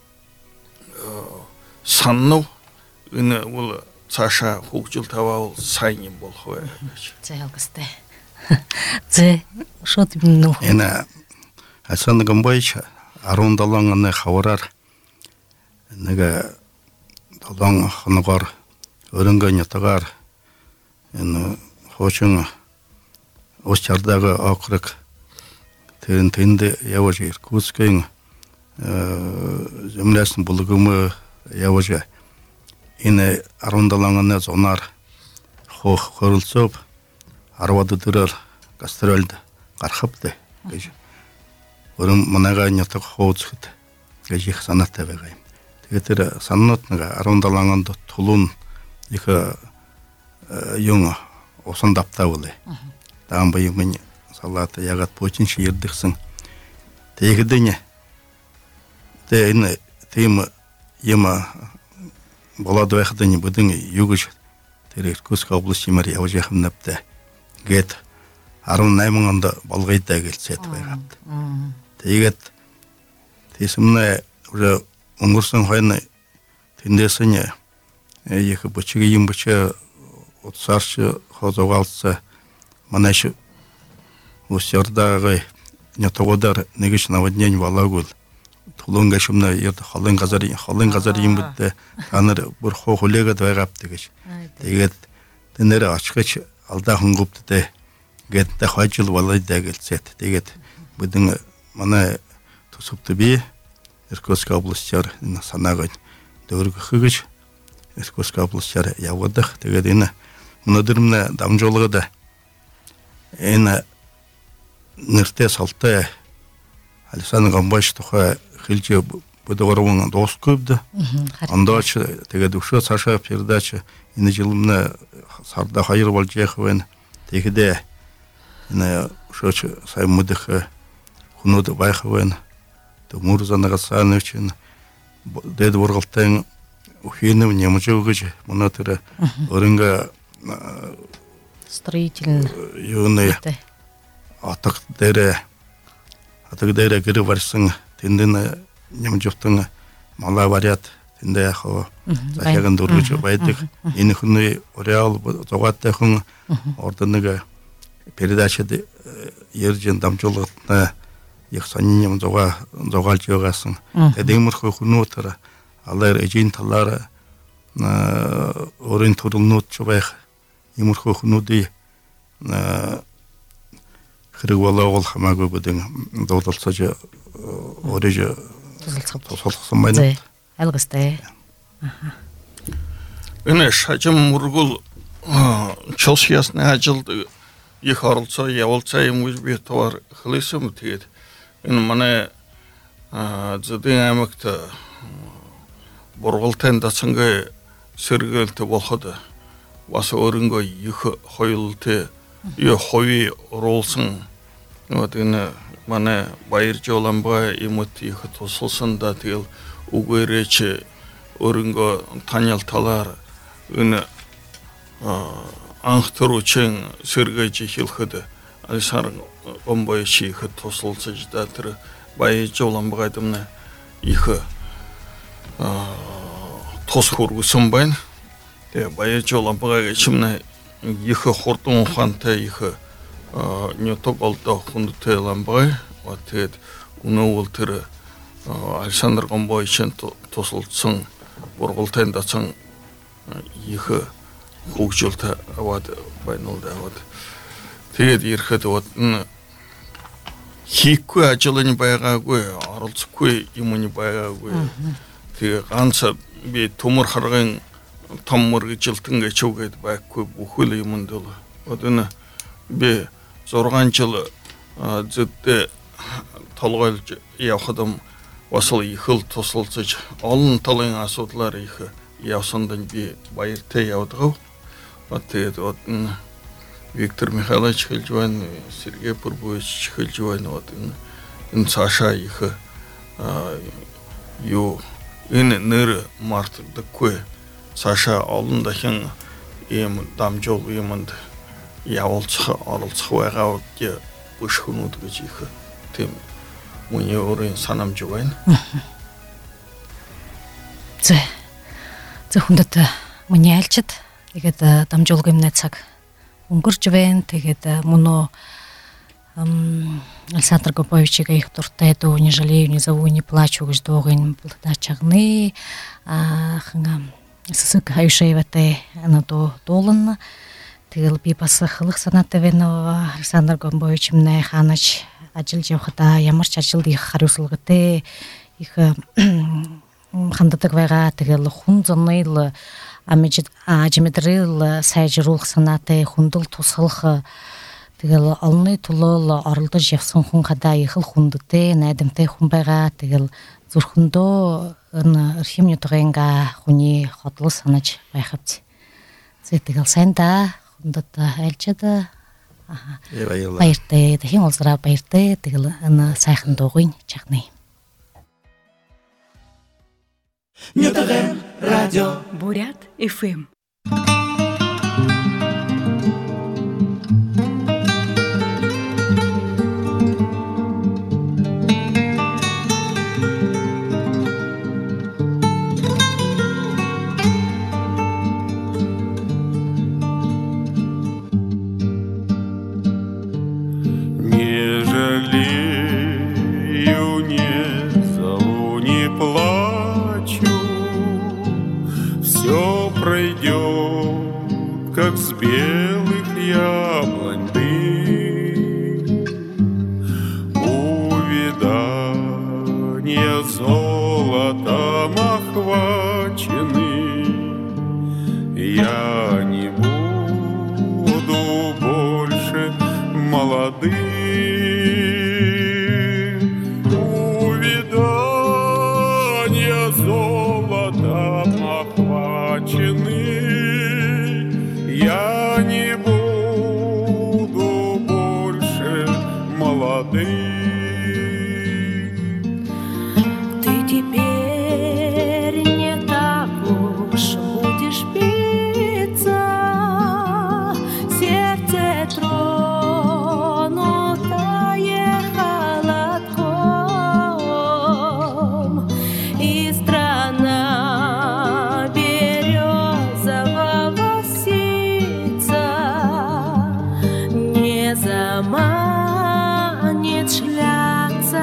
саннав энэ бол цаашаа хөгжил таваа сайн юм болох бай. За ялгастай. Зэ шот минь энэ асан гомбайч арван долоо оны хавраар 내가 도당 하나가르 어른가 냐타가르 엔 호칭 오스차르다가 아크락 тен тенде яважа Иркутская землясын булыгымы яважа ине арундалаңына зонар хох хорылсоп арвады дырар гастрольды кархапты геж орын манага нятак хоуцхыт гежих санатта вегайм тегетер саннотнага арундалаңында тулун иха юнга осандаптавылы там быймын салата ягат починчи ердиксин тегидене те ин тема ема боладвахдани будын югуч Иркутская область мэр явжахымнапта гет арун наймыңында балгайда келсет байгапты тегет тесимне уже унгурсын хайны тендесине ехи бычыгы имбыча отсарчы хозовалса манашы Усярдагы нятогодар негиш наводнень валагул тулунга шумна ерд халын газар халын газар имбитте аныр бур хохулега дайгапты геш тегет тенере ачкыч алда хунгупты те гетте хажыл валай дагелсет тегет будын мана тусупты би Иркутская область санагын дөргө хыгыч Иркутская область явадах тегет ина мунадырмна дамжолыгы да ена нерте салта Александр Гамбач тоха хилче будорован дос көбді. Андачы теге душа Саша передача ине жылымна сарда хайыр болжехвен тегеде ине шоч саймудых хунуд байхвен Тумурзан Гасанович дед воргалтен ухинев немжугыч монатыра орынга строительный юный атак дере атак дере гири барсын тенден немжуктың мала вариат тенде хо захаган дургыч байдык ини хуны реал зогатта хун ордыныга передачада ержен дамжолгытна яхсаннем зога зогалчыгасын тедемир хуну тара алар эжин талара орын турулнут чобайх имур хунуди хригвала ол хамагы будын додалсажа орежа тосолсам байна алгыстай эне шачым мургул чолшиясны ажылды их арылса явылса емузбе товар хлысым тегет эне мана зыдын амыкты боргылтен дасынга сыргылты болхады васы орынга их хойлты ё хойы ролсын вот эне мана байырчы оламба имут их тосылсын да тел угыречи орынга танялталар эне анхтыручен сыргайчы хилхыды алсар омбайчы их тосылсы ждатыр байырчы оламба айтымна их тос хургусын байн те байырчы оламба geçimne их хортун ханта их не тоголда хундте ламбай вот это уну ултыр Александр Гамбайчен тосылсын борголтен датсын их хукжилта вот байнолда вот тэгээд ирхэд вот хийхгүй ажлын байгаагүй оролцохгүй юм нь байгаагүй тэгээд ганц би төмөр харгын том мөргөжилтэн гэж үгээд байхгүй бүхэл юмд бол одоо би зургаан жил зөддө толгойлж явхадам басал ихэл тусалцаж олон талын асуудлаар их явсанд би баяртай явдаг. Тэгээд вот Виктор Михайлович Хилжван, Сергей Пурбович Хилжван вот ин цаша их ю ин нэр март дакой Саша олон дахин им дамжол юмд явуулцах оролцох байгаа гэ бүшхнүүд гэж их тийм миний өөрийн санамж байна. Зэ. Зэ хүндэт миний альчид тэгээд дамжуулгын цаг өнгөрч байна. Тэгээд мөнөө Александр Губовичига их туртеду не жалею, не зову, не плачу, гождогын платачагны, ханга сысык Аюшеевате на то долан. Тыл бипасы хылык санатывенова Александр Губовичимне ханач ажил жевхата ямарч ажил их харюсылгыте их хандатык вайга тыгыл хун заныл амежит ажимедрил сайжрул санаты хундул тусылх тыгыл алны тулыл арылды жевсын хун хада ихыл хундыте найдымте хунбайга тыгыл зурхундо ын архимню тыгынга хуни хотлы санач байхапти тыгыл сайнда хундата элчада байрте тахин олзра байрте тыгыл ын сайхын догын чакны. Нетагем радио Бурят эф эм. Не жалею, не зову, не плачу, все пройдет, как с белых яблонь дым. Увядания золотом охвачены, я не буду больше молодым. Увядания золотом охвачены, я не буду больше молодым. Ты теперь не так уж будешь биться, сердце тронутое холодком, и страна березового сица не заманит шляться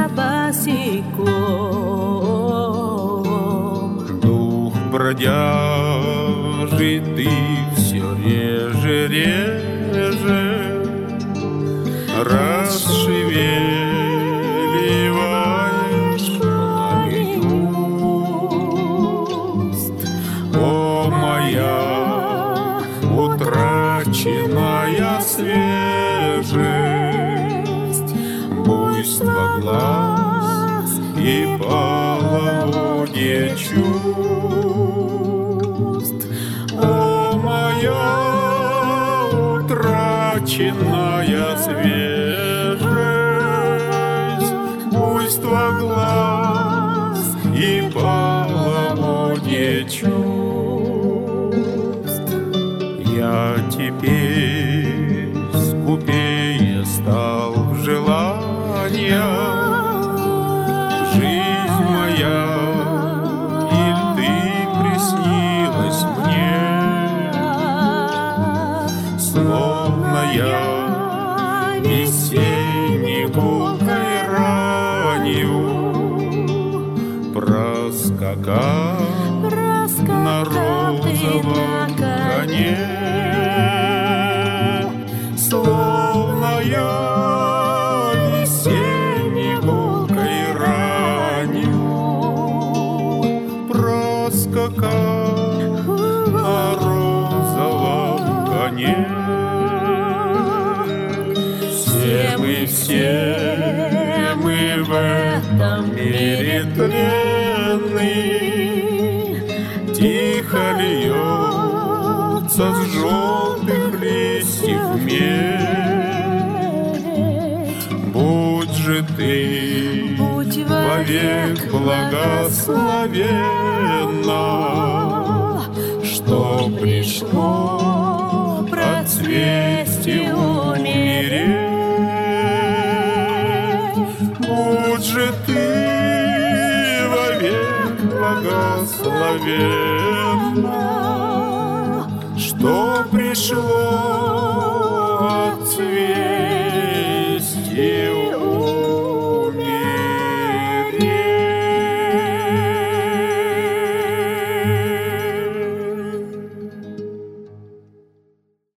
босиком. Дух бродяжий, ты все реже, реже расшевеливаешь пламень уст. О, моя утраченная свежесть, буйство глаз и половодье чувств. О, моя утраченная свежесть, буйство глаз и половодье чувств. Я теперь скупее стал в желаниях. Жизнь моя, и ты приснилась мне, словно я весенней гулкой ранью проскакал на розовом коне, словно я весенней гулкой ранью проскакал на розовом коне. Все мы, все мы в этом мире тленный, тихо льется с желтых листьев медь. Будь же ты вовек благословенна, что пришло процвести умереть. Будь же ты вовек благословенна, что пришло от цвета.